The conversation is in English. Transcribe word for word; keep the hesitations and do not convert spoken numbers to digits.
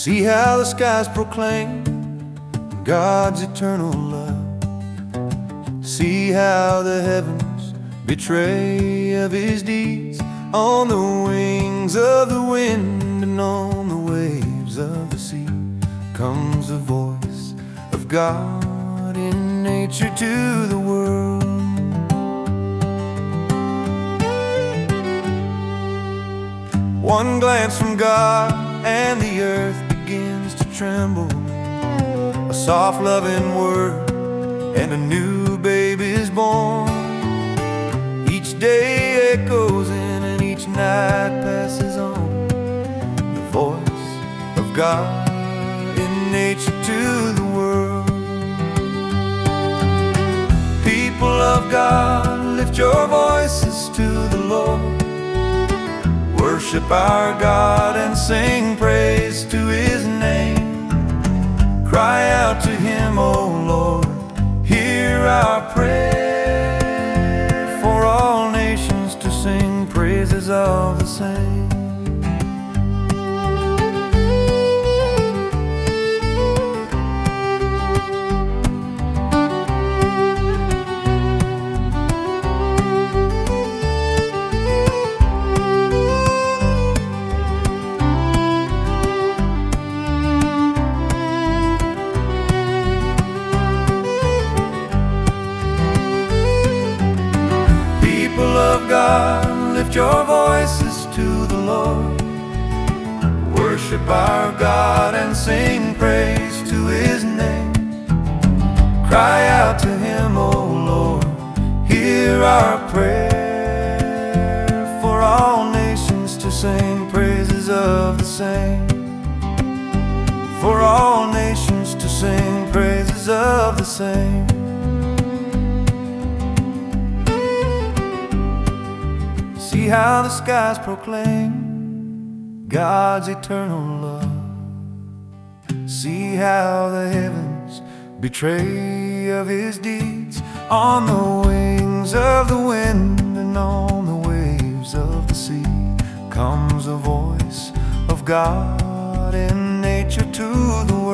See how the skies proclaim God's eternal love. See how the heavens betray of His deeds. On the wings of the wind and on the waves of the sea comes the voice of God in nature to the world. One glance from God and the earth begins to tremble. A soft loving word and a new baby is born. Each day echoes in and each night passes on. The voice of God in nature to the world. People of God, lift your voices to the Lord. Worship our God and sing praise to His name. Cry out to Him, O Lord, hear our prayer. For all nations to sing praises of the same. God, lift your voices to the Lord. Worship our God and sing praise to His name. Cry out to Him, O Lord, hear our prayer. For all nations to sing praises of the same. For all nations to sing praises of the same. See how the skies proclaim God's eternal love. See how the heavens betray of His deeds. On the wings of the wind and on the waves of the sea comes the voice of God in nature to the world.